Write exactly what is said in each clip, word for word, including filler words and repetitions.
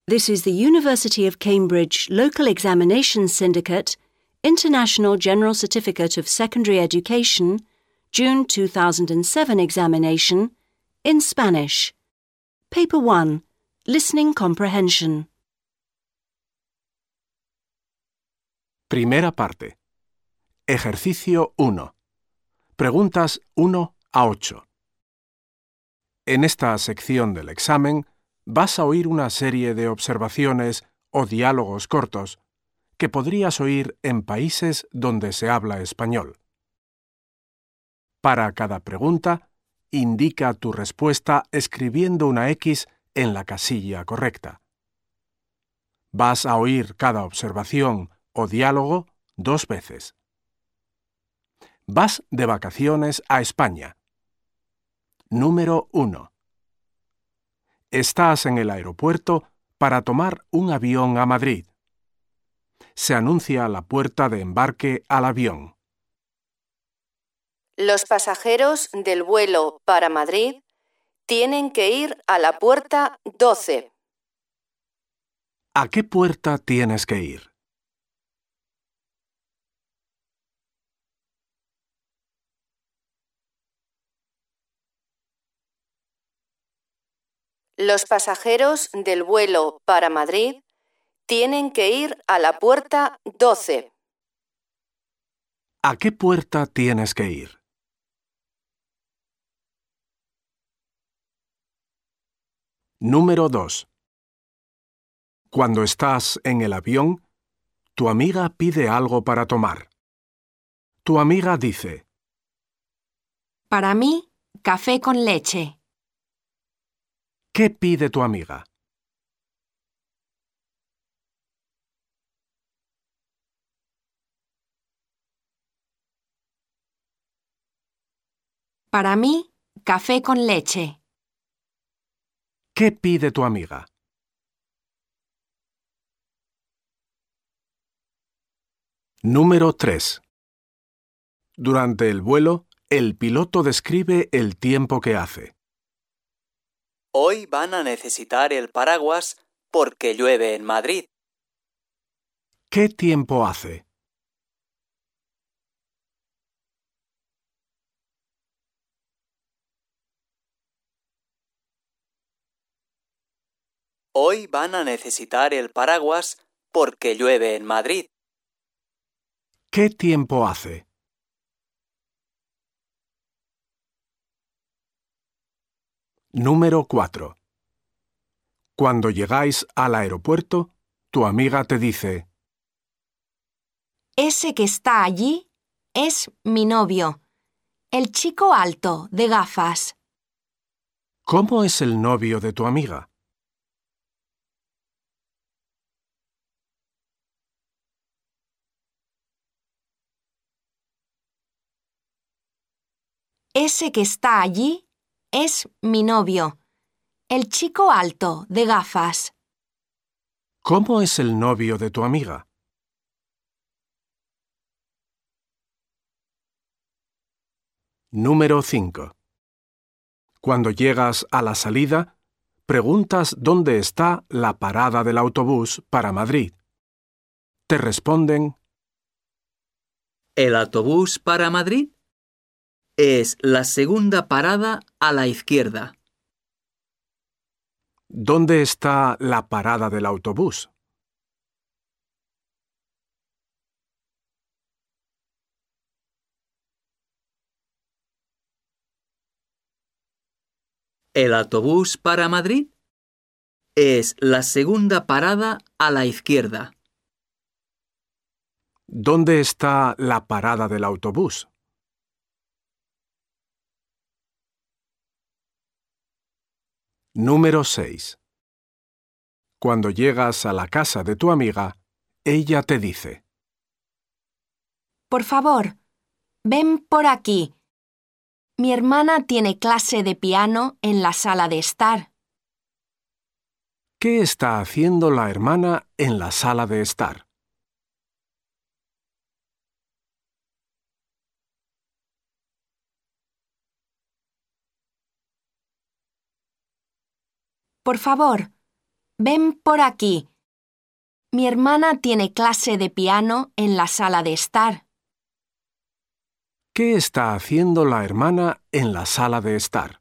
This is the University of Cambridge Local Examination Syndicate International General Certificate of Secondary Education June two thousand seven examination in Spanish. Paper one. Listening Comprehension. Primera parte. Ejercicio uno. Preguntas uno a ocho. En esta sección del examen vas a oír una serie de observaciones o diálogos cortos que podrías oír en países donde se habla español. Para cada pregunta, indica tu respuesta escribiendo una X en la casilla correcta. Vas a oír cada observación o diálogo dos veces. Vas de vacaciones a España. Número uno. Estás en el aeropuerto para tomar un avión a Madrid. Se anuncia la puerta de embarque al avión. Los pasajeros del vuelo para Madrid tienen que ir a la puerta doce. ¿A qué puerta tienes que ir? Los pasajeros del vuelo para Madrid tienen que ir a la puerta doce. ¿A qué puerta tienes que ir? Número dos. Cuando estás en el avión, tu amiga pide algo para tomar. Tu amiga dice: Para mí, café con leche. ¿Qué pide tu amiga? Para mí, café con leche. ¿Qué pide tu amiga? Número tres. Durante el vuelo, el piloto describe el tiempo que hace. Hoy van a necesitar el paraguas porque llueve en Madrid. ¿Qué tiempo hace? Hoy van a necesitar el paraguas porque llueve en Madrid. ¿Qué tiempo hace? Número cuatro. Cuando llegáis al aeropuerto, tu amiga te dice: Ese que está allí es mi novio, el chico alto de gafas. ¿Cómo es el novio de tu amiga? Ese que está allí es mi novio, el chico alto de gafas. ¿Cómo es el novio de tu amiga? Número cinco. Cuando llegas a la salida, preguntas dónde está la parada del autobús para Madrid. Te responden: El autobús para Madrid es la segunda parada a la izquierda. ¿Dónde está la parada del autobús? El autobús para Madrid es la segunda parada a la izquierda. ¿Dónde está la parada del autobús? Número seis. Cuando llegas a la casa de tu amiga, ella te dice: Por favor, ven por aquí. Mi hermana tiene clase de piano en la sala de estar. ¿Qué está haciendo la hermana en la sala de estar? Por favor, ven por aquí. Mi hermana tiene clase de piano en la sala de estar. ¿Qué está haciendo la hermana en la sala de estar?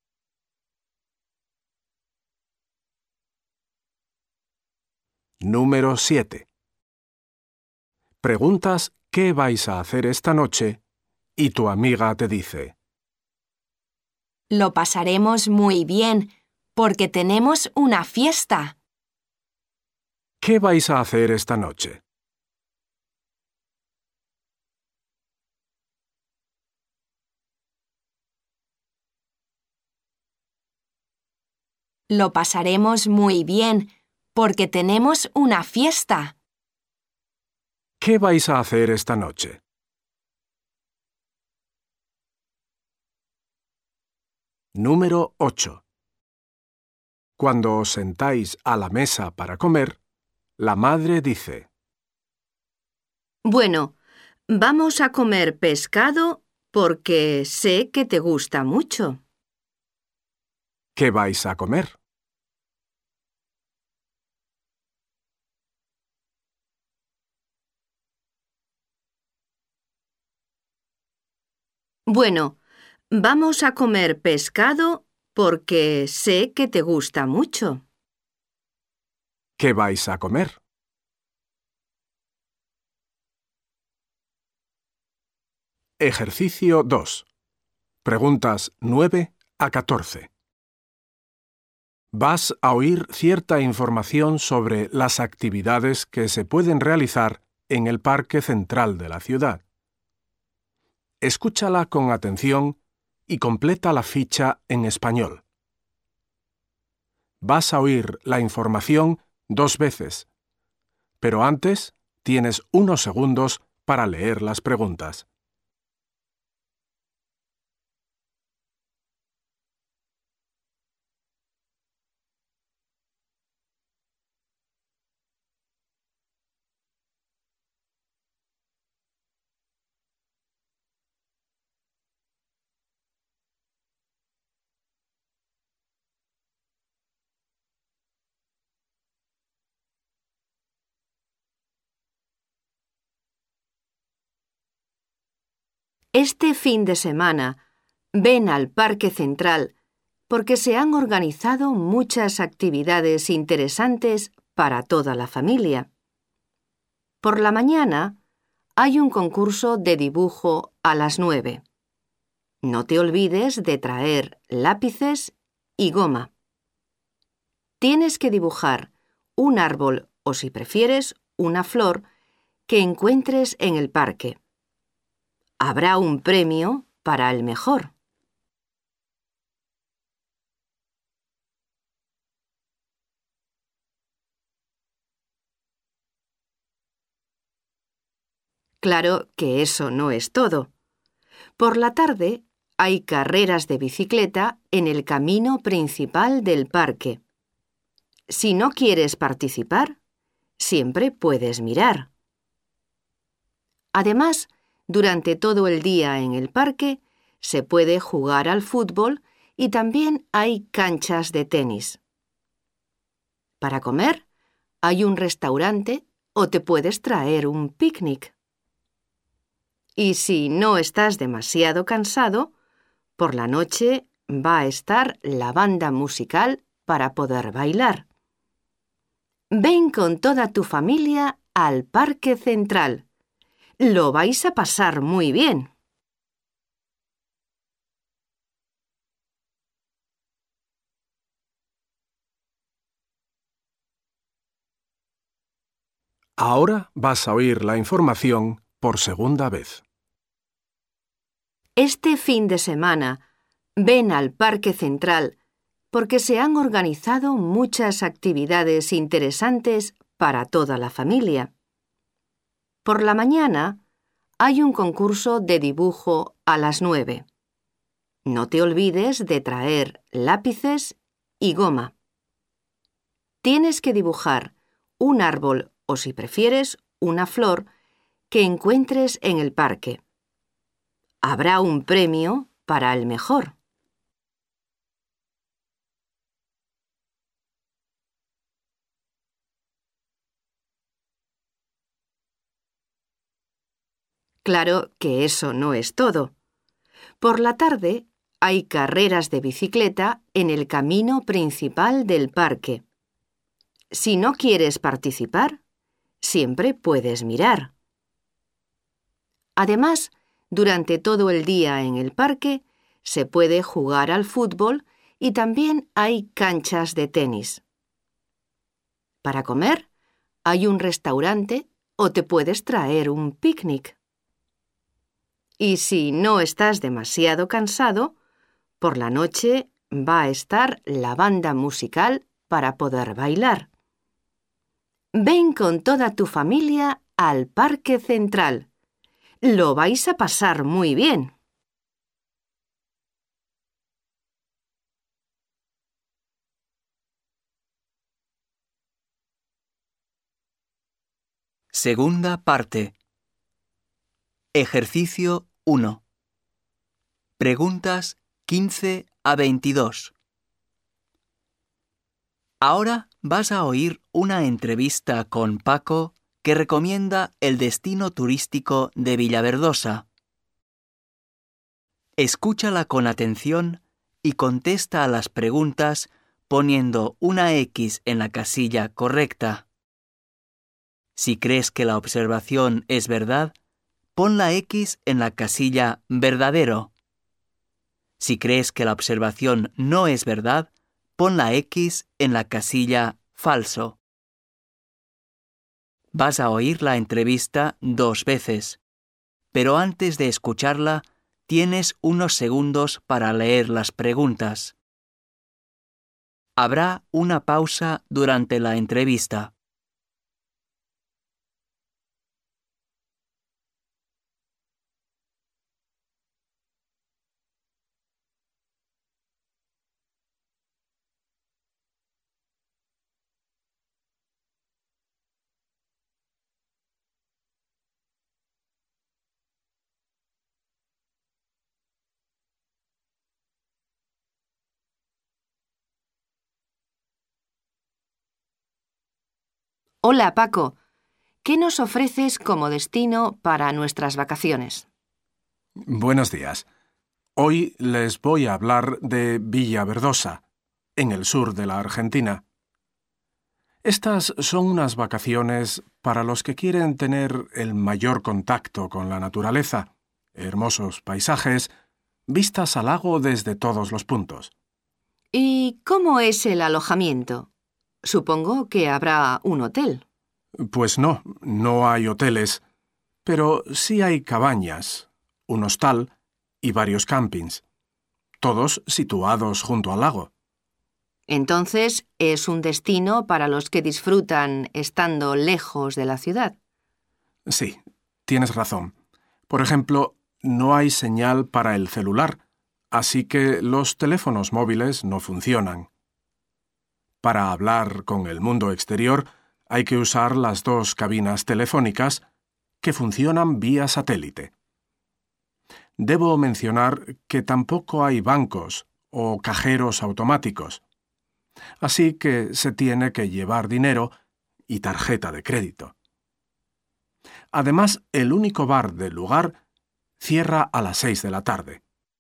Número siete. Preguntas ¿qué vais a hacer esta noche? Y tu amiga te dice: Lo pasaremos muy bien, porque tenemos una fiesta. ¿Qué vais a hacer esta noche? Lo pasaremos muy bien, porque tenemos una fiesta. ¿Qué vais a hacer esta noche? Número ocho. Cuando os sentáis a la mesa para comer, la madre dice: Bueno, vamos a comer pescado porque sé que te gusta mucho. ¿Qué vais a comer? Bueno, vamos a comer pescado porque sé que te gusta mucho. ¿Qué vais a comer? Ejercicio dos. Preguntas nueve a catorce. Vas a oír cierta información sobre las actividades que se pueden realizar en el Parque Central de la ciudad. Escúchala con atención y completa la ficha en español. Vas a oír la información dos veces, pero antes tienes unos segundos para leer las preguntas. Este fin de semana, ven al Parque Central porque se han organizado muchas actividades interesantes para toda la familia. Por la mañana, hay un concurso de dibujo a las nueve. No te olvides de traer lápices y goma. Tienes que dibujar un árbol o, si prefieres, una flor que encuentres en el parque. Habrá un premio para el mejor. Claro que eso no es todo. Por la tarde hay carreras de bicicleta en el camino principal del parque. Si no quieres participar, siempre puedes mirar. Además, durante todo el día en el parque se puede jugar al fútbol y también hay canchas de tenis. Para comer, hay un restaurante o te puedes traer un picnic. Y si no estás demasiado cansado, por la noche va a estar la banda musical para poder bailar. Ven con toda tu familia al Parque Central. Lo vais a pasar muy bien. Ahora vas a oír la información por segunda vez. Este fin de semana, ven al Parque Central porque se han organizado muchas actividades interesantes para toda la familia. Por la mañana, hay un concurso de dibujo a las nueve. No te olvides de traer lápices y goma. Tienes que dibujar un árbol o, si prefieres, una flor que encuentres en el parque. Habrá un premio para el mejor. Claro que eso no es todo. Por la tarde hay carreras de bicicleta en el camino principal del parque. Si no quieres participar, siempre puedes mirar. Además, durante todo el día en el parque se puede jugar al fútbol y también hay canchas de tenis. Para comer, hay un restaurante o te puedes traer un picnic. Y si no estás demasiado cansado, por la noche va a estar la banda musical para poder bailar. Ven con toda tu familia al Parque Central. Lo vais a pasar muy bien. Segunda parte. Ejercicio uno. Preguntas quince a veintidós. Ahora vas a oír una entrevista con Paco que recomienda el destino turístico de Villaverdosa. Escúchala con atención y contesta a las preguntas poniendo una X en la casilla correcta. Si crees que la observación es verdad, pon la X en la casilla verdadero. Si crees que la observación no es verdad, pon la X en la casilla falso. Vas a oír la entrevista dos veces, pero antes de escucharla, tienes unos segundos para leer las preguntas. Habrá una pausa durante la entrevista. Hola, Paco. ¿Qué nos ofreces como destino para nuestras vacaciones? Buenos días. Hoy les voy a hablar de Villaverdosa, en el sur de la Argentina. Estas son unas vacaciones para los que quieren tener el mayor contacto con la naturaleza, hermosos paisajes, vistas al lago desde todos los puntos. ¿Y cómo es el alojamiento? Supongo que habrá un hotel. Pues no, no hay hoteles, pero sí hay cabañas, un hostal y varios campings, todos situados junto al lago. Entonces, es un destino para los que disfrutan estando lejos de la ciudad. Sí, tienes razón. Por ejemplo, no hay señal para el celular, así que los teléfonos móviles no funcionan. Para hablar con el mundo exterior, hay que usar las dos cabinas telefónicas que funcionan vía satélite. Debo mencionar que tampoco hay bancos o cajeros automáticos, así que se tiene que llevar dinero y tarjeta de crédito. Además, el único bar del lugar cierra a las seis de la tarde.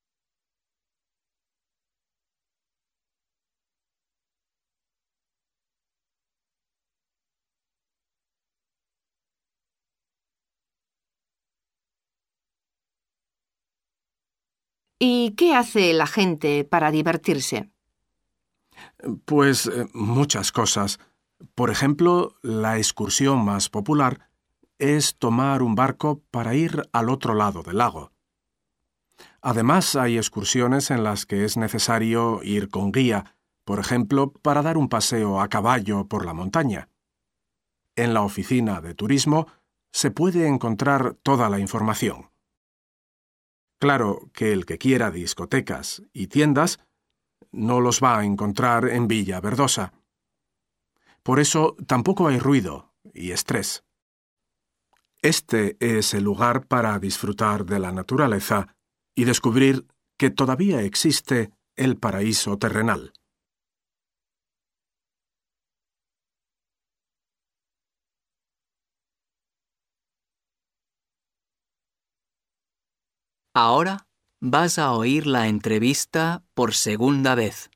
¿Y qué hace la gente para divertirse? Pues eh, muchas cosas. Por ejemplo, la excursión más popular es tomar un barco para ir al otro lado del lago. Además, hay excursiones en las que es necesario ir con guía, por ejemplo, para dar un paseo a caballo por la montaña. En la oficina de turismo se puede encontrar toda la información. Claro que el que quiera discotecas y tiendas no los va a encontrar en Villaverdosa. Por eso tampoco hay ruido y estrés. Este es el lugar para disfrutar de la naturaleza y descubrir que todavía existe el paraíso terrenal. Ahora vas a oír la entrevista por segunda vez.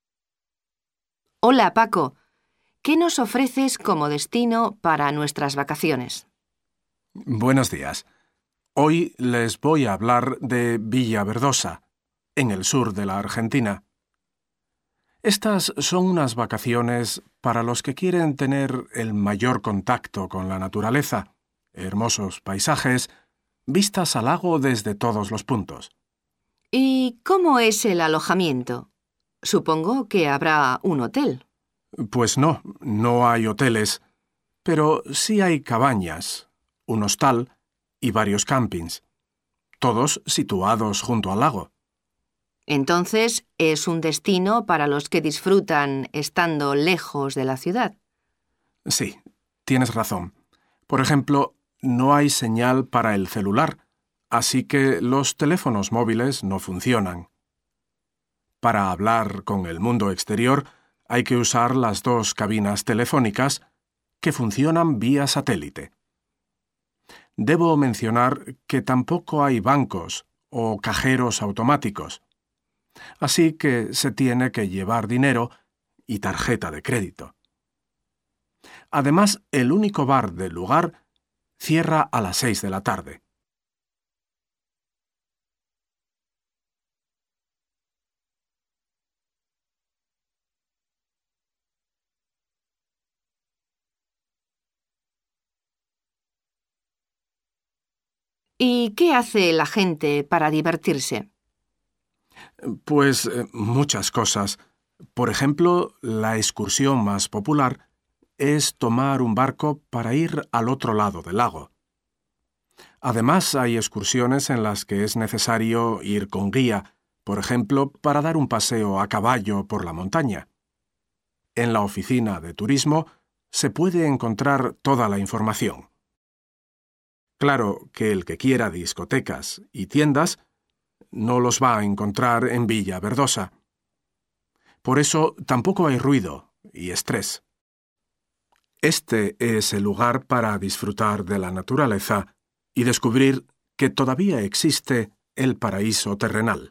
Hola, Paco. ¿Qué nos ofreces como destino para nuestras vacaciones? Buenos días. Hoy les voy a hablar de Villaverdosa, en el sur de la Argentina. Estas son unas vacaciones para los que quieren tener el mayor contacto con la naturaleza, hermosos paisajes, vistas al lago desde todos los puntos. ¿Y cómo es el alojamiento? Supongo que habrá un hotel. Pues no, no hay hoteles, pero sí hay cabañas, un hostal y varios campings, todos situados junto al lago. Entonces, es un destino para los que disfrutan estando lejos de la ciudad. Sí, tienes razón. Por ejemplo, no hay señal para el celular, así que los teléfonos móviles no funcionan. Para hablar con el mundo exterior, hay que usar las dos cabinas telefónicas que funcionan vía satélite. Debo mencionar que tampoco hay bancos o cajeros automáticos, así que se tiene que llevar dinero y tarjeta de crédito. Además, el único bar del lugar cierra a las seis de la tarde. ¿Y qué hace la gente para divertirse? Pues eh, muchas cosas. Por ejemplo, la excursión más popular es tomar un barco para ir al otro lado del lago. Además, hay excursiones en las que es necesario ir con guía, por ejemplo, para dar un paseo a caballo por la montaña. En la oficina de turismo se puede encontrar toda la información. Claro que el que quiera discotecas y tiendas no los va a encontrar en Villaverdosa. Por eso tampoco hay ruido y estrés. Este es el lugar para disfrutar de la naturaleza y descubrir que todavía existe el paraíso terrenal.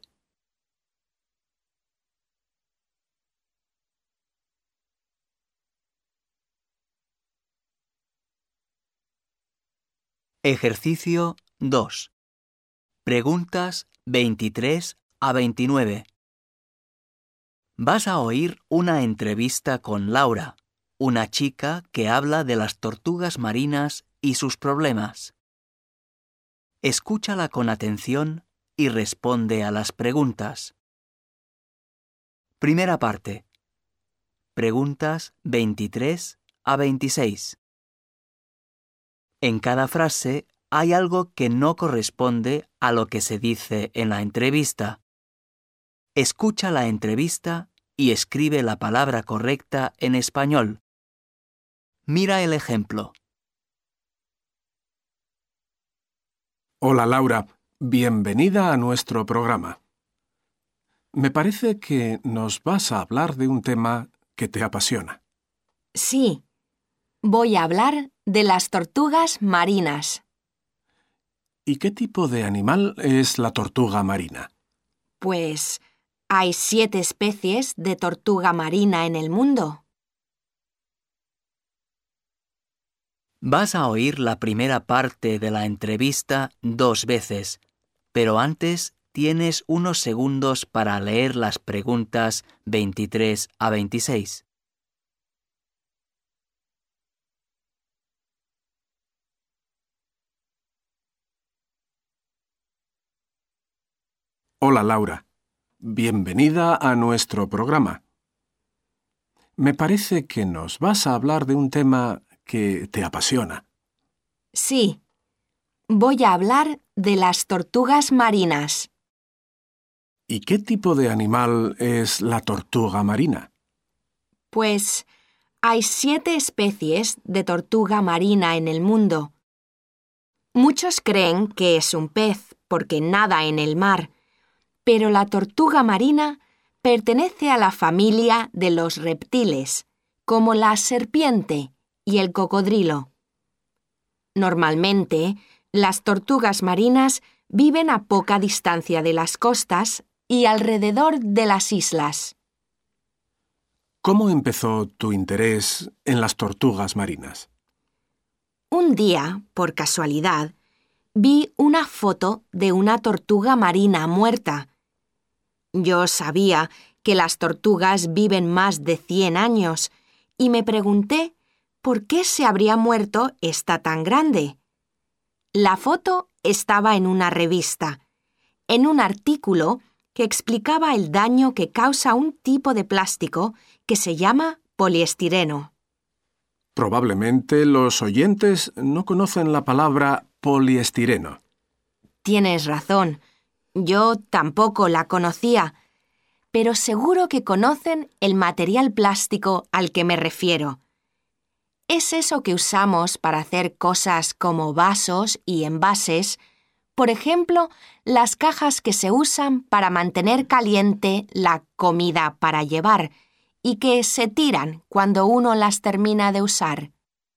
Ejercicio dos. Preguntas veintitrés a veintinueve. Vas a oír una entrevista con Laura, una chica que habla de las tortugas marinas y sus problemas. Escúchala con atención y responde a las preguntas. Primera parte. Preguntas veintitrés a veintiséis. En cada frase hay algo que no corresponde a lo que se dice en la entrevista. Escucha la entrevista y escribe la palabra correcta en español. Mira el ejemplo. Hola Laura, bienvenida a nuestro programa. Me parece que nos vas a hablar de un tema que te apasiona. Sí, voy a hablar de las tortugas marinas. ¿Y qué tipo de animal es la tortuga marina? Pues hay siete especies de tortuga marina en el mundo. Vas a oír la primera parte de la entrevista dos veces, pero antes tienes unos segundos para leer las preguntas veintitrés a veintiséis. Hola Laura, bienvenida a nuestro programa. Me parece que nos vas a hablar de un tema que te apasiona. Sí, voy a hablar de las tortugas marinas. ¿Y qué tipo de animal es la tortuga marina? Pues hay siete especies de tortuga marina en el mundo. Muchos creen que es un pez porque nada en el mar, pero la tortuga marina pertenece a la familia de los reptiles, como la serpiente y el cocodrilo. Normalmente, las tortugas marinas viven a poca distancia de las costas y alrededor de las islas. ¿Cómo empezó tu interés en las tortugas marinas? Un día, por casualidad, vi una foto de una tortuga marina muerta. Yo sabía que las tortugas viven más de cien años y me pregunté por qué se habría muerto esta tan grande. La foto estaba en una revista, en un artículo que explicaba el daño que causa un tipo de plástico que se llama poliestireno. Probablemente los oyentes no conocen la palabra poliestireno. Tienes razón, yo tampoco la conocía, pero seguro que conocen el material plástico al que me refiero. Es eso que usamos para hacer cosas como vasos y envases, por ejemplo, las cajas que se usan para mantener caliente la comida para llevar y que se tiran cuando uno las termina de usar.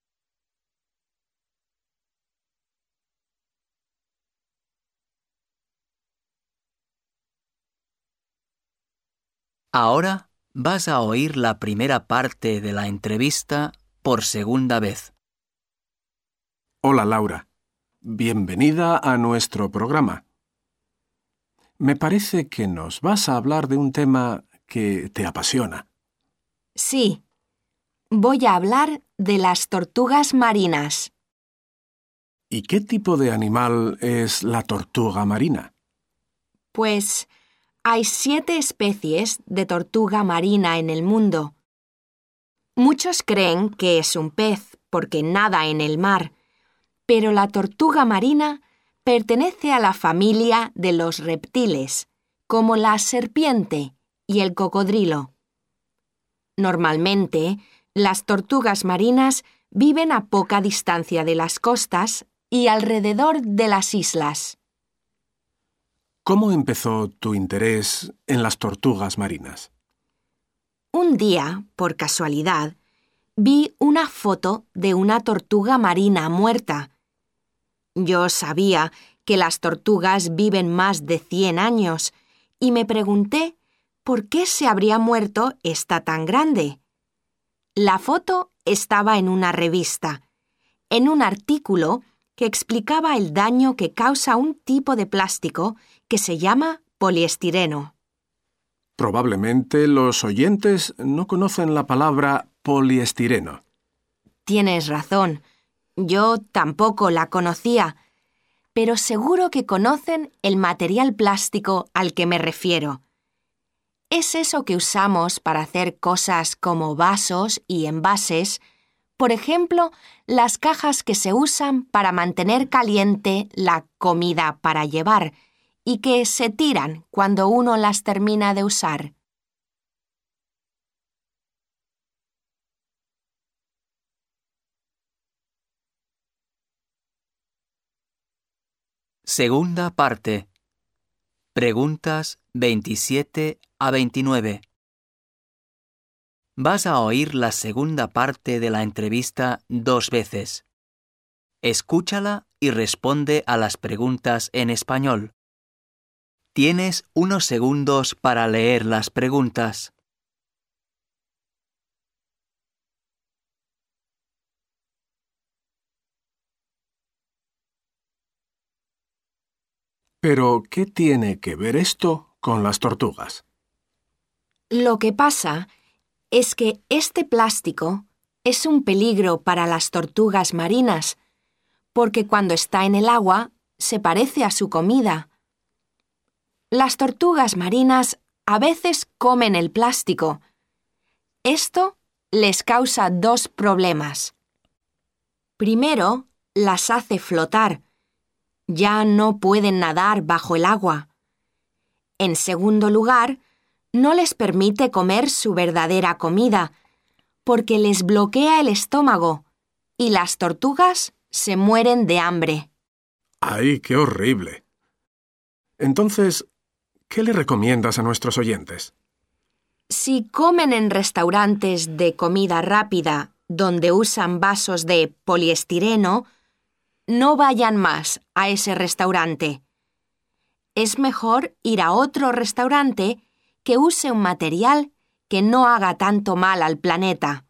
Ahora vas a oír la primera parte de la entrevista por segunda vez. Hola Laura, bienvenida a nuestro programa. Me parece que nos vas a hablar de un tema que te apasiona. Sí, voy a hablar de las tortugas marinas. ¿Y qué tipo de animal es la tortuga marina? Pues hay siete especies de tortuga marina en el mundo. Muchos creen que es un pez porque nada en el mar, pero la tortuga marina pertenece a la familia de los reptiles, como la serpiente y el cocodrilo. Normalmente, las tortugas marinas viven a poca distancia de las costas y alrededor de las islas. ¿Cómo empezó tu interés en las tortugas marinas? Un día, por casualidad, vi una foto de una tortuga marina muerta. Yo sabía que las tortugas viven más de cien años y me pregunté por qué se habría muerto esta tan grande. La foto estaba en una revista, en un artículo que explicaba el daño que causa un tipo de plástico que se llama poliestireno. Probablemente los oyentes no conocen la palabra poliestireno. Tienes razón, yo tampoco la conocía, pero seguro que conocen el material plástico al que me refiero. Es eso que usamos para hacer cosas como vasos y envases, por ejemplo, las cajas que se usan para mantener caliente la comida para llevar y que se tiran cuando uno las termina de usar. Segunda parte. Preguntas veintisiete a veintinueve. Vas a oír la segunda parte de la entrevista dos veces. Escúchala y responde a las preguntas en español. Tienes unos segundos para leer las preguntas. Pero, ¿qué tiene que ver esto con las tortugas? Lo que pasa es que este plástico es un peligro para las tortugas marinas, porque cuando está en el agua se parece a su comida. Las tortugas marinas a veces comen el plástico. Esto les causa dos problemas. Primero, las hace flotar. Ya no pueden nadar bajo el agua. En segundo lugar, no les permite comer su verdadera comida, porque les bloquea el estómago y las tortugas se mueren de hambre. ¡Ay, qué horrible! Entonces, ¿qué le recomiendas a nuestros oyentes? Si comen en restaurantes de comida rápida donde usan vasos de poliestireno, no vayan más a ese restaurante. es mejor ir a otro restaurante que use un material que no haga tanto mal al planeta.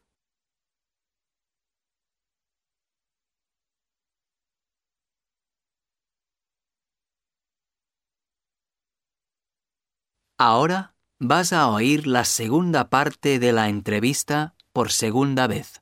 Ahora vas a oír la segunda parte de la entrevista por segunda vez.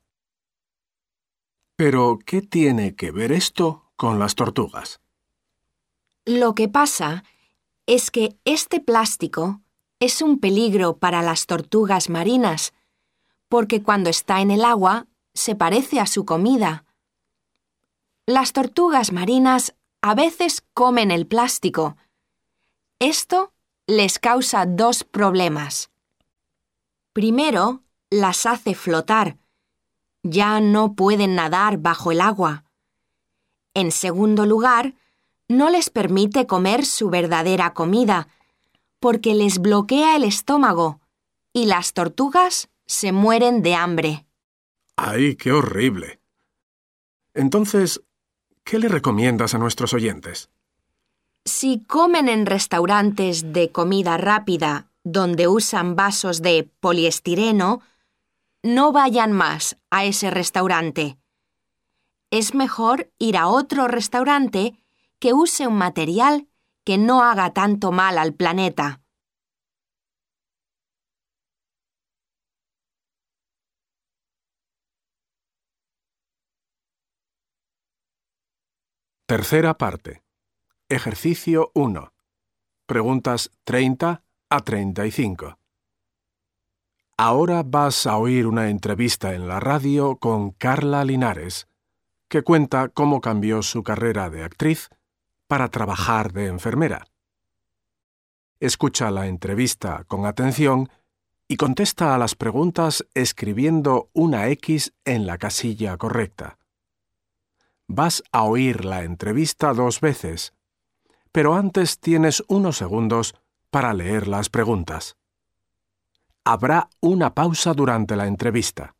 Pero, ¿qué tiene que ver esto con las tortugas? Lo que pasa es que este plástico es un peligro para las tortugas marinas, porque cuando está en el agua se parece a su comida. Las tortugas marinas a veces comen el plástico. Esto les causa dos problemas. Primero, las hace flotar. Ya no pueden nadar bajo el agua. En segundo lugar, no les permite comer su verdadera comida, porque les bloquea el estómago y las tortugas se mueren de hambre. ¡Ay, qué horrible! Entonces, ¿qué le recomiendas a nuestros oyentes? Si comen en restaurantes de comida rápida donde usan vasos de poliestireno, no vayan más a ese restaurante. Es mejor ir a otro restaurante que use un material que no haga tanto mal al planeta. Tercera parte. Ejercicio uno. Preguntas treinta a treinta y cinco. Ahora vas a oír una entrevista en la radio con Carla Linares, que cuenta cómo cambió su carrera de actriz para trabajar de enfermera. Escucha la entrevista con atención y contesta a las preguntas escribiendo una X en la casilla correcta. Vas a oír la entrevista dos veces, pero antes tienes unos segundos para leer las preguntas. Habrá una pausa durante la entrevista.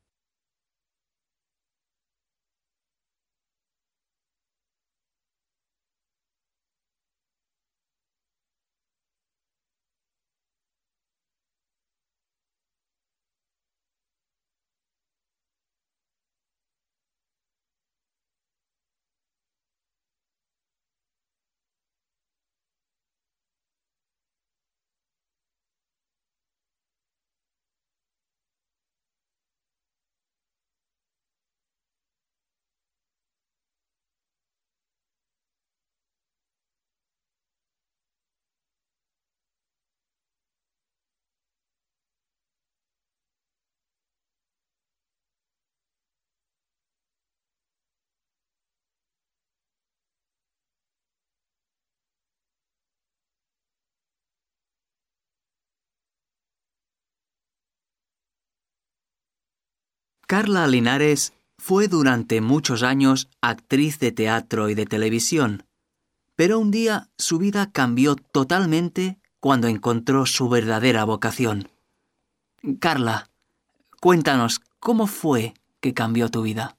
Carla Linares fue durante muchos años actriz de teatro y de televisión, pero un día su vida cambió totalmente cuando encontró su verdadera vocación. Carla, cuéntanos, ¿cómo fue que cambió tu vida?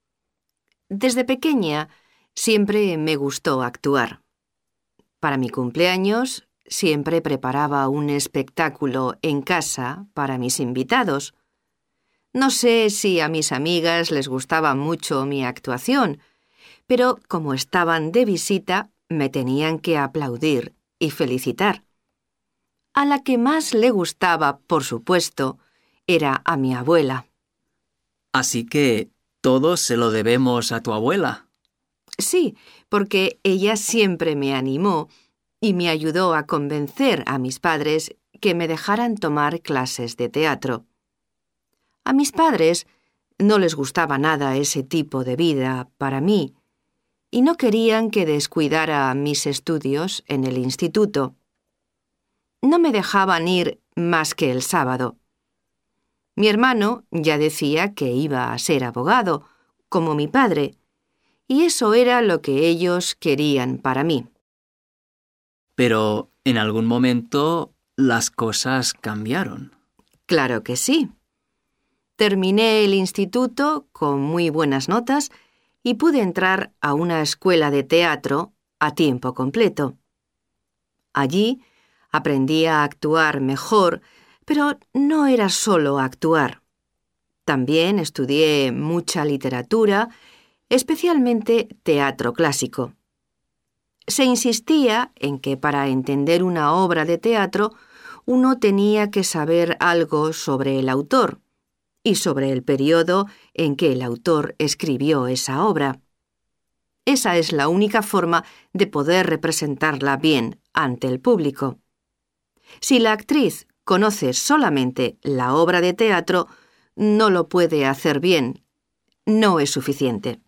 Desde pequeña siempre me gustó actuar. Para mi cumpleaños siempre preparaba un espectáculo en casa para mis invitados. No sé si a mis amigas les gustaba mucho mi actuación, pero como estaban de visita, me tenían que aplaudir y felicitar. A la que más le gustaba, por supuesto, era a mi abuela. Así que todo se lo debemos a tu abuela. Sí, porque ella siempre me animó y me ayudó a convencer a mis padres que me dejaran tomar clases de teatro. A mis padres no les gustaba nada ese tipo de vida para mí y no querían que descuidara mis estudios en el instituto. No me dejaban ir más que el sábado. Mi hermano ya decía que iba a ser abogado, como mi padre, y eso era lo que ellos querían para mí. Pero en algún momento las cosas cambiaron. Claro que sí. Terminé el instituto con muy buenas notas y pude entrar a una escuela de teatro a tiempo completo. Allí aprendí a actuar mejor, pero no era solo actuar. También estudié mucha literatura, especialmente teatro clásico. Se insistía en que para entender una obra de teatro uno tenía que saber algo sobre el autor y sobre el periodo en que el autor escribió esa obra. Esa es la única forma de poder representarla bien ante el público. Si la actriz conoce solamente la obra de teatro, no lo puede hacer bien. No es suficiente.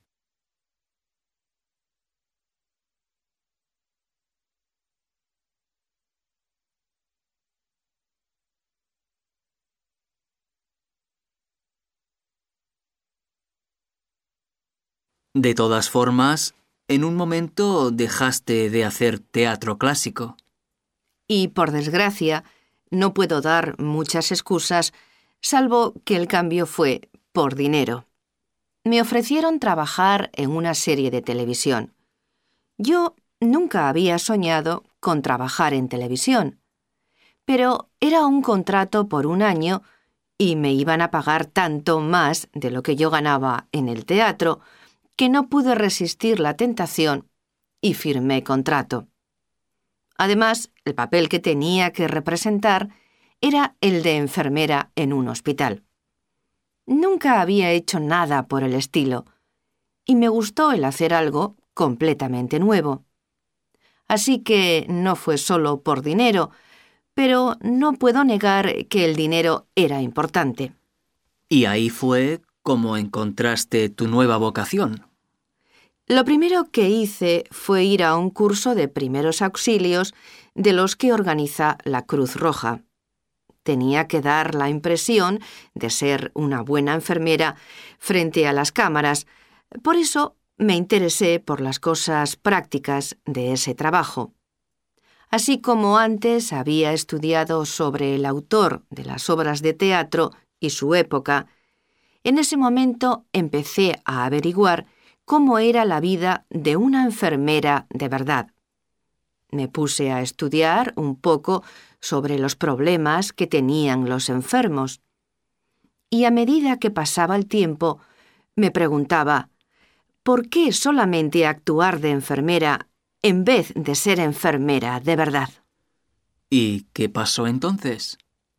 De todas formas, en un momento dejaste de hacer teatro clásico. Y, por desgracia, no puedo dar muchas excusas, salvo que el cambio fue por dinero. Me ofrecieron trabajar en una serie de televisión. Yo nunca había soñado con trabajar en televisión, pero era un contrato por un año y me iban a pagar tanto más de lo que yo ganaba en el teatro que no pude resistir la tentación y firmé contrato. Además, el papel que tenía que representar era el de enfermera en un hospital. Nunca había hecho nada por el estilo, y me gustó el hacer algo completamente nuevo. Así que no fue solo por dinero, pero no puedo negar que el dinero era importante. Y ahí fue como encontraste tu nueva vocación. Lo primero que hice fue ir a un curso de primeros auxilios de los que organiza la Cruz Roja. Tenía que dar la impresión de ser una buena enfermera frente a las cámaras. Por eso me interesé por las cosas prácticas de ese trabajo. Así como antes había estudiado sobre el autor de las obras de teatro y su época, en ese momento empecé a averiguar cómo era la vida de una enfermera de verdad. Me puse a estudiar un poco sobre los problemas que tenían los enfermos. Y a medida que pasaba el tiempo, me preguntaba, ¿por qué solamente actuar de enfermera en vez de ser enfermera de verdad? ¿Y qué pasó entonces?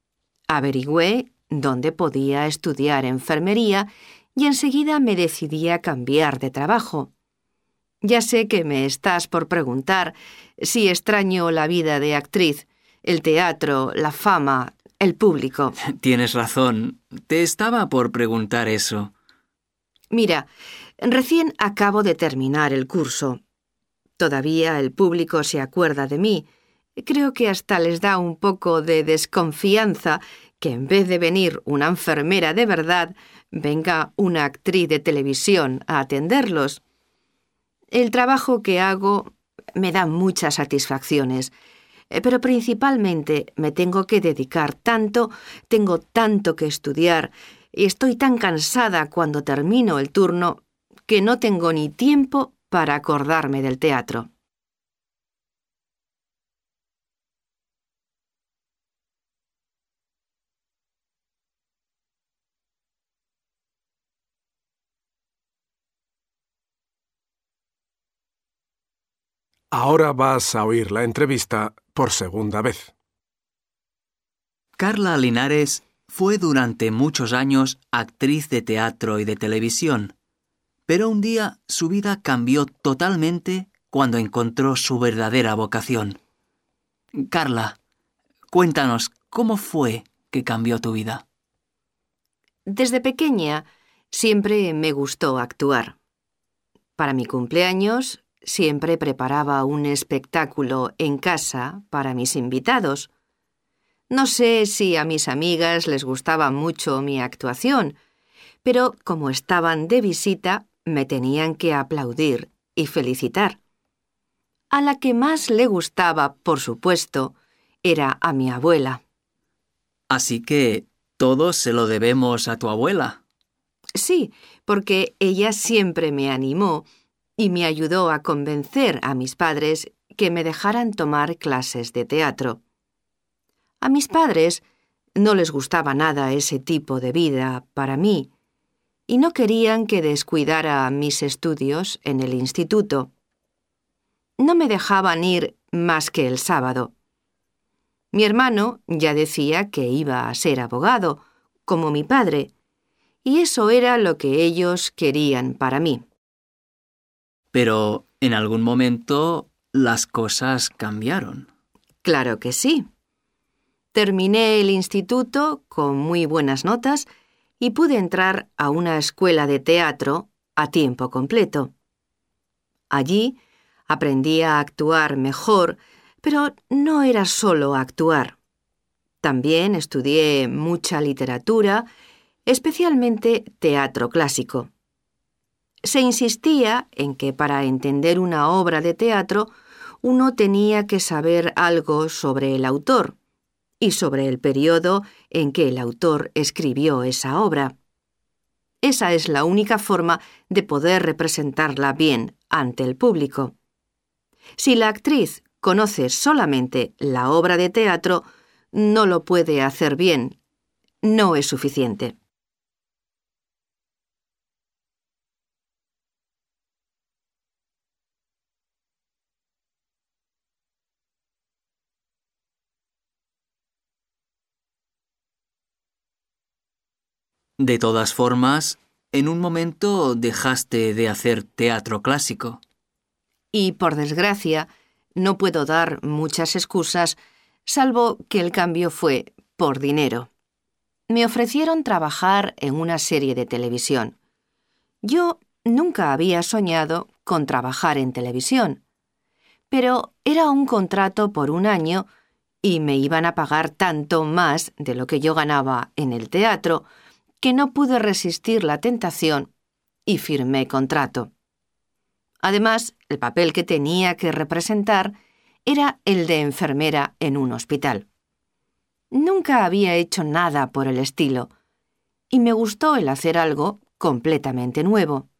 Averigüé dónde podía estudiar enfermería y enseguida me decidí a cambiar de trabajo. Ya sé que me estás por preguntar si extraño la vida de actriz, el teatro, la fama, el público. Tienes razón. Te estaba por preguntar eso. Mira, recién acabo de terminar el curso. Todavía el público se acuerda de mí. Creo que hasta les da un poco de desconfianza que en vez de venir una enfermera de verdad, venga una actriz de televisión a atenderlos. El trabajo que hago me da muchas satisfacciones, pero principalmente me tengo que dedicar tanto, tengo tanto que estudiar y estoy tan cansada cuando termino el turno que no tengo ni tiempo para acordarme del teatro. Ahora vas a oír la entrevista por segunda vez. Carla Linares fue durante muchos años actriz de teatro y de televisión, pero un día su vida cambió totalmente cuando encontró su verdadera vocación. Carla, cuéntanos, ¿cómo fue que cambió tu vida? Desde pequeña siempre me gustó actuar. Para mi cumpleaños siempre preparaba un espectáculo en casa para mis invitados. No sé si a mis amigas les gustaba mucho mi actuación, pero como estaban de visita, me tenían que aplaudir y felicitar. A la que más le gustaba, por supuesto, era a mi abuela. Así que todo se lo debemos a tu abuela. Sí, porque ella siempre me animó y me ayudó a convencer a mis padres que me dejaran tomar clases de teatro. A mis padres no les gustaba nada ese tipo de vida para mí y no querían que descuidara mis estudios en el instituto. No me dejaban ir más que el sábado. Mi hermano ya decía que iba a ser abogado, como mi padre, y eso era lo que ellos querían para mí. Pero en algún momento las cosas cambiaron. Claro que sí. Terminé el instituto con muy buenas notas y pude entrar a una escuela de teatro a tiempo completo. Allí aprendí a actuar mejor, pero no era solo actuar. También estudié mucha literatura, especialmente teatro clásico. Se insistía en que para entender una obra de teatro uno tenía que saber algo sobre el autor y sobre el periodo en que el autor escribió esa obra. Esa es la única forma de poder representarla bien ante el público. Si la actriz conoce solamente la obra de teatro, no lo puede hacer bien. No es suficiente. De todas formas, en un momento dejaste de hacer teatro clásico. Y, por desgracia, no puedo dar muchas excusas, salvo que el cambio fue por dinero. Me ofrecieron trabajar en una serie de televisión. Yo nunca había soñado con trabajar en televisión, pero era un contrato por un año y me iban a pagar tanto más de lo que yo ganaba en el teatro que no pude resistir la tentación y firmé contrato. Además, el papel que tenía que representar era el de enfermera en un hospital. Nunca había hecho nada por el estilo, y me gustó el hacer algo completamente nuevo.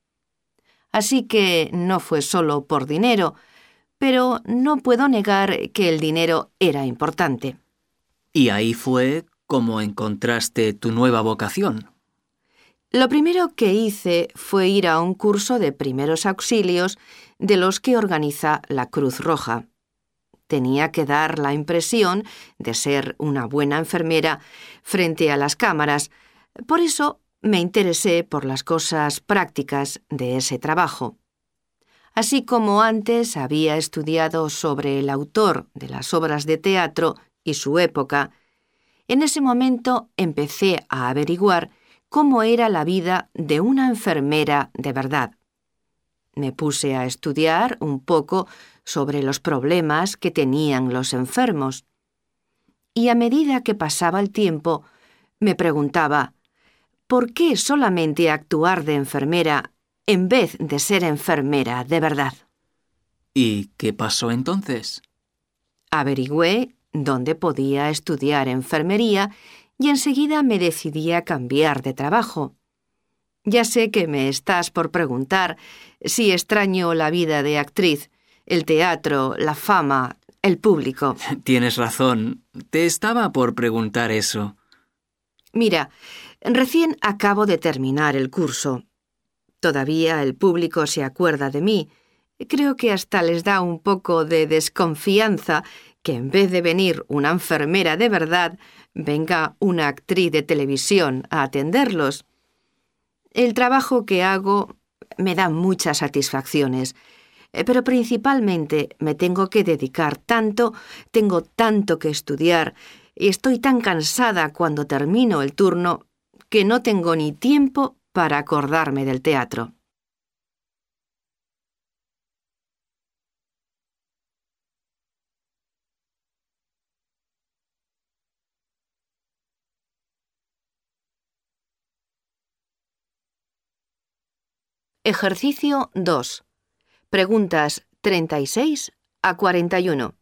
Así que no fue solo por dinero, pero no puedo negar que el dinero era importante. Y ahí fue como encontraste tu nueva vocación. Lo primero que hice fue ir a un curso de primeros auxilios de los que organiza la Cruz Roja. Tenía que dar la impresión de ser una buena enfermera frente a las cámaras. Por eso me interesé por las cosas prácticas de ese trabajo. Así como antes había estudiado sobre el autor de las obras de teatro y su época, en ese momento empecé a averiguar cómo era la vida de una enfermera de verdad. Me puse a estudiar un poco sobre los problemas que tenían los enfermos. Y a medida que pasaba el tiempo, me preguntaba, ¿por qué solamente actuar de enfermera en vez de ser enfermera de verdad? ¿Y qué pasó entonces? Averigüé dónde podía estudiar enfermería y enseguida me decidí a cambiar de trabajo. Ya sé que me estás por preguntar si extraño la vida de actriz, el teatro, la fama, el público. Tienes razón. Te estaba por preguntar eso. Mira, recién acabo de terminar el curso. Todavía el público se acuerda de mí. Creo que hasta les da un poco de desconfianza que en vez de venir una enfermera de verdad, venga una actriz de televisión a atenderlos. El trabajo que hago me da muchas satisfacciones, pero principalmente me tengo que dedicar tanto, tengo tanto que estudiar y estoy tan cansada cuando termino el turno que no tengo ni tiempo para acordarme del teatro. Ejercicio dos. Preguntas treinta y seis a cuarenta y uno.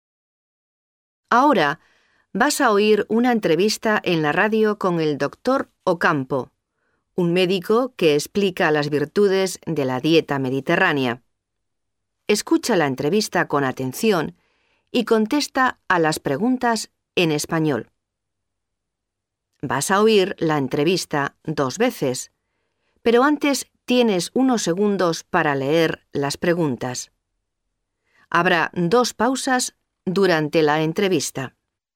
Ahora vas a oír una entrevista en la radio con el doctor Ocampo, un médico que explica las virtudes de la dieta mediterránea. escucha la entrevista con atención y contesta a las preguntas en español. Vas a oír la entrevista dos veces, pero antes tienes unos segundos para leer las preguntas. Habrá dos pausas durante la entrevista.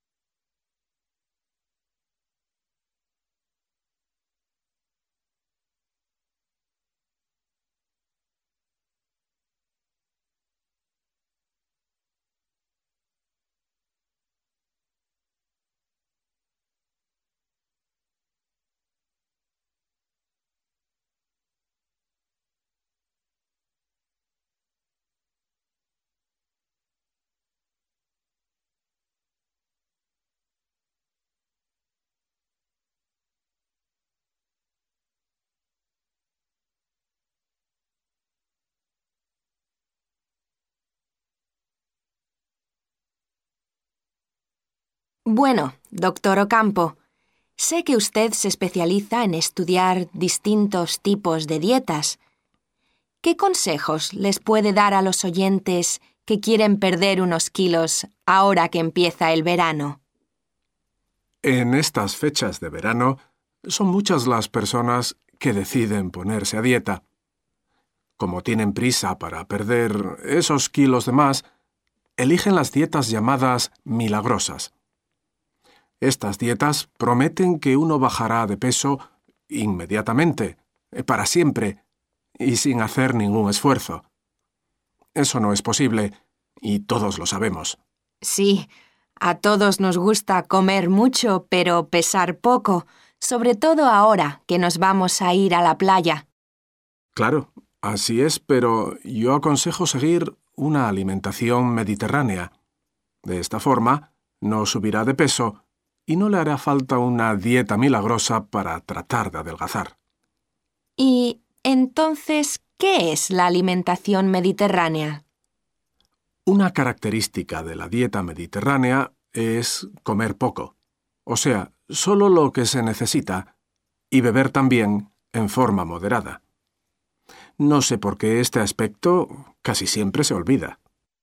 Bueno, doctor Ocampo, sé que usted se especializa en estudiar distintos tipos de dietas. ¿Qué consejos les puede dar a los oyentes que quieren perder unos kilos ahora que empieza el verano? En estas fechas de verano, son muchas las personas que deciden ponerse a dieta. Como tienen prisa para perder esos kilos de más, eligen las dietas llamadas milagrosas. Estas dietas prometen que uno bajará de peso inmediatamente, para siempre, y sin hacer ningún esfuerzo. Eso no es posible, y todos lo sabemos. Sí, a todos nos gusta comer mucho, pero pesar poco, sobre todo ahora que nos vamos a ir a la playa. Claro, así es, pero yo aconsejo seguir una alimentación mediterránea. De esta forma, no subirá de peso y no le hará falta una dieta milagrosa para tratar de adelgazar. Y, entonces, ¿qué es la alimentación mediterránea? Una característica de la dieta mediterránea es comer poco, o sea, solo lo que se necesita, y beber también en forma moderada. No sé por qué este aspecto casi siempre se olvida.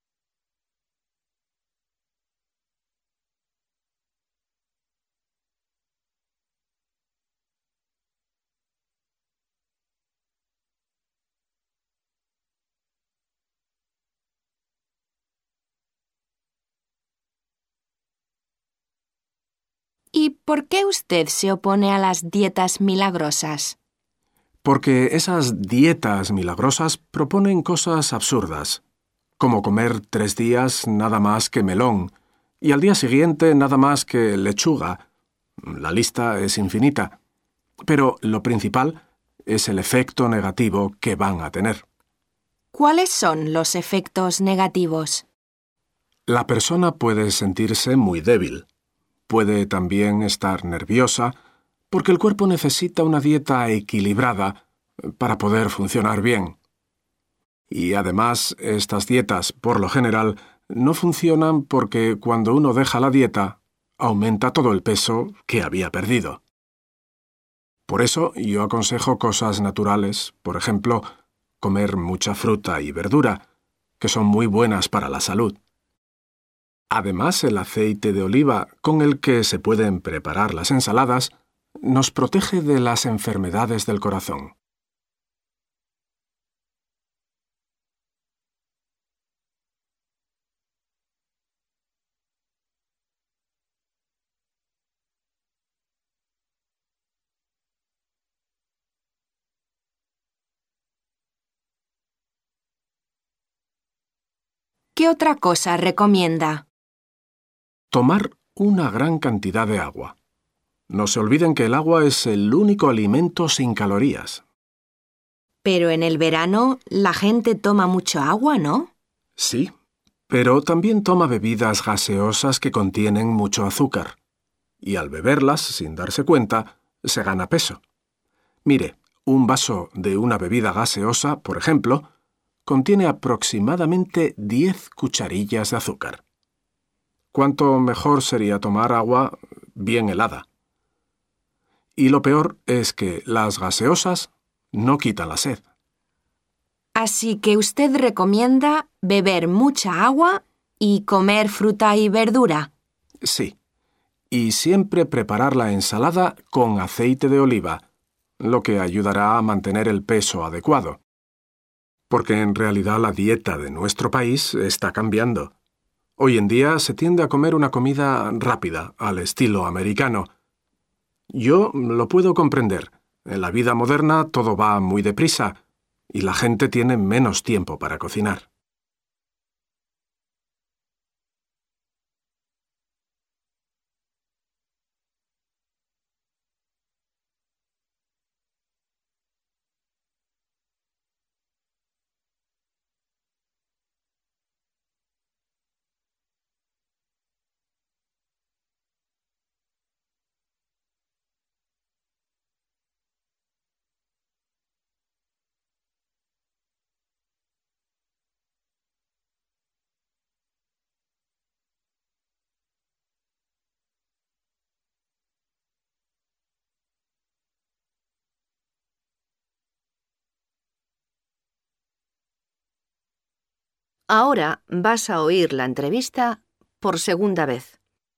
¿Y por qué usted se opone a las dietas milagrosas? Porque esas dietas milagrosas proponen cosas absurdas, como comer tres días nada más que melón y al día siguiente nada más que lechuga. La lista es infinita. Pero lo principal es el efecto negativo que van a tener. ¿Cuáles son los efectos negativos? La persona puede sentirse muy débil. Puede también estar nerviosa, porque el cuerpo necesita una dieta equilibrada para poder funcionar bien. Y además, estas dietas, por lo general, no funcionan porque cuando uno deja la dieta, aumenta todo el peso que había perdido. Por eso yo aconsejo cosas naturales, por ejemplo, comer mucha fruta y verdura, que son muy buenas para la salud. Además, el aceite de oliva con el que se pueden preparar las ensaladas nos protege de las enfermedades del corazón. ¿Qué otra cosa recomienda? Tomar una gran cantidad de agua. No se olviden que el agua es el único alimento sin calorías. Pero en el verano la gente toma mucho agua, ¿no? Sí, pero también toma bebidas gaseosas que contienen mucho azúcar. Y al beberlas, sin darse cuenta, se gana peso. Mire, un vaso de una bebida gaseosa, por ejemplo, contiene aproximadamente diez cucharillas de azúcar. Cuánto mejor sería tomar agua bien helada. Y lo peor es que las gaseosas no quitan la sed. Así que usted recomienda beber mucha agua y comer fruta y verdura. Sí. Y siempre preparar la ensalada con aceite de oliva, lo que ayudará a mantener el peso adecuado. Porque en realidad la dieta de nuestro país está cambiando. Hoy en día se tiende a comer una comida rápida, al estilo americano. Yo lo puedo comprender. En la vida moderna todo va muy deprisa y la gente tiene menos tiempo para cocinar. Ahora vas a oír la entrevista por segunda vez.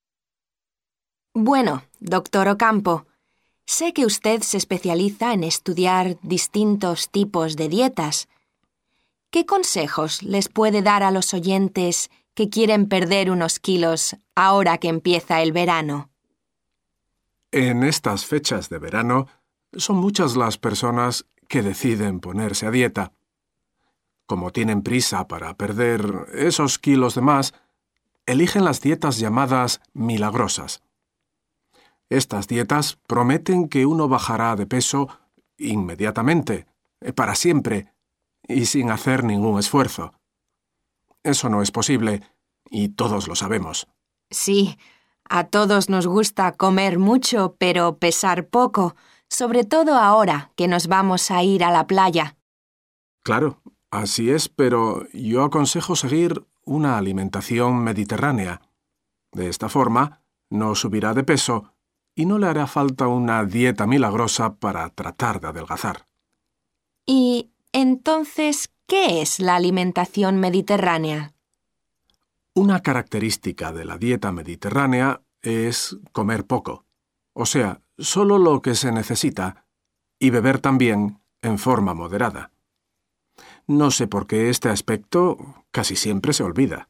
Bueno, doctor Ocampo, sé que usted se especializa en estudiar distintos tipos de dietas. ¿Qué consejos les puede dar a los oyentes que quieren perder unos kilos ahora que empieza el verano? En estas fechas de verano, son muchas las personas que deciden ponerse a dieta. Como tienen prisa para perder esos kilos de más, eligen las dietas llamadas milagrosas. Estas dietas prometen que uno bajará de peso inmediatamente, para siempre, y sin hacer ningún esfuerzo. Eso no es posible, y todos lo sabemos. Sí, a todos nos gusta comer mucho, pero pesar poco, sobre todo ahora que nos vamos a ir a la playa. Claro, así es, pero yo aconsejo seguir una alimentación mediterránea. De esta forma, no subirá de peso y no le hará falta una dieta milagrosa para tratar de adelgazar. Y entonces, ¿qué es la alimentación mediterránea? Una característica de la dieta mediterránea es comer poco, o sea, solo lo que se necesita, y beber también en forma moderada. No sé por qué este aspecto casi siempre se olvida.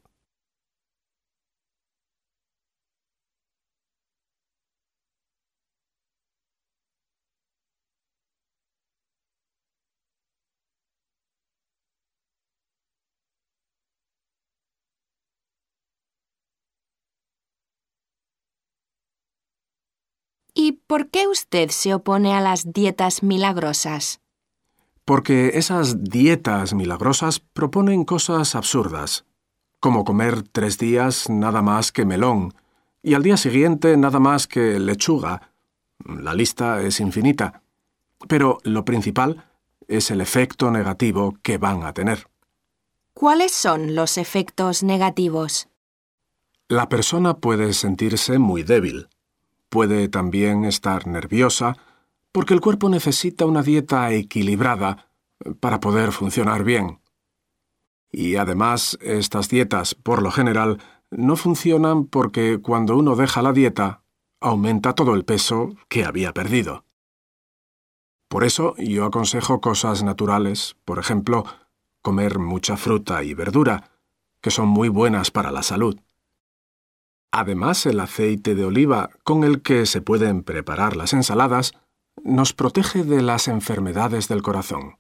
¿Y por qué usted se opone a las dietas milagrosas? Porque esas dietas milagrosas proponen cosas absurdas, como comer tres días nada más que melón y al día siguiente nada más que lechuga. La lista es infinita. Pero lo principal es el efecto negativo que van a tener. ¿Cuáles son los efectos negativos? La persona puede sentirse muy débil. Puede también estar nerviosa, porque el cuerpo necesita una dieta equilibrada para poder funcionar bien. Y además, estas dietas, por lo general, no funcionan porque cuando uno deja la dieta, aumenta todo el peso que había perdido. Por eso yo aconsejo cosas naturales, por ejemplo, comer mucha fruta y verdura, que son muy buenas para la salud. Además, el aceite de oliva con el que se pueden preparar las ensaladas nos protege de las enfermedades del corazón.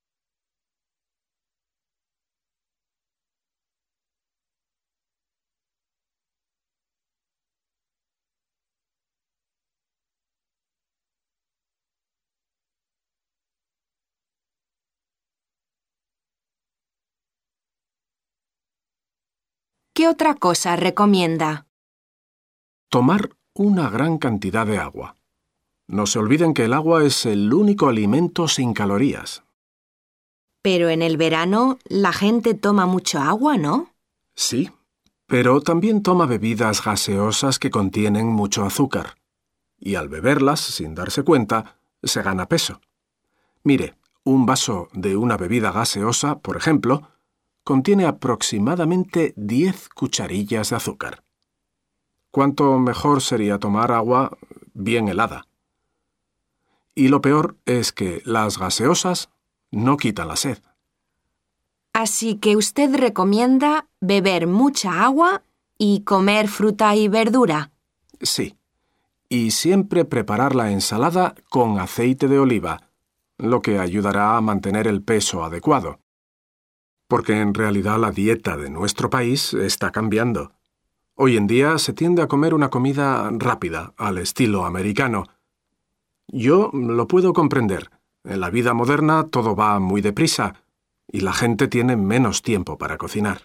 ¿Qué otra cosa recomienda? Tomar una gran cantidad de agua. No se olviden que el agua es el único alimento sin calorías. Pero en el verano la gente toma mucho agua, ¿no? Sí, pero también toma bebidas gaseosas que contienen mucho azúcar. Y al beberlas, sin darse cuenta, se gana peso. Mire, Un vaso de una bebida gaseosa, por ejemplo, contiene aproximadamente diez cucharillas de azúcar. ¿Cuánto mejor sería tomar agua bien helada? Y lo peor es que las gaseosas no quitan la sed. Así que usted recomienda beber mucha agua y comer fruta y verdura. Sí. Y siempre preparar la ensalada con aceite de oliva, lo que ayudará a mantener el peso adecuado. Porque en realidad la dieta de nuestro país está cambiando. Hoy en día se tiende a comer una comida rápida, al estilo americano. Yo lo puedo comprender. En la vida moderna todo va muy deprisa y la gente tiene menos tiempo para cocinar.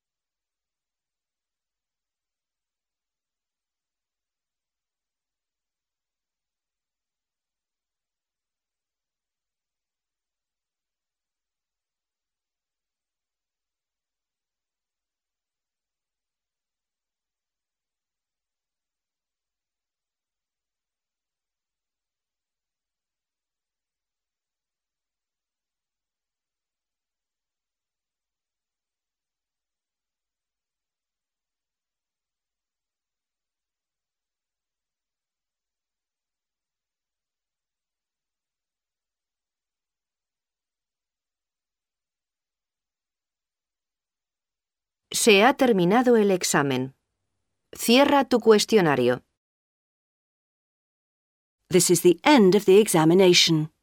Se ha terminado el examen. Cierra tu cuestionario. This is the end of the examination.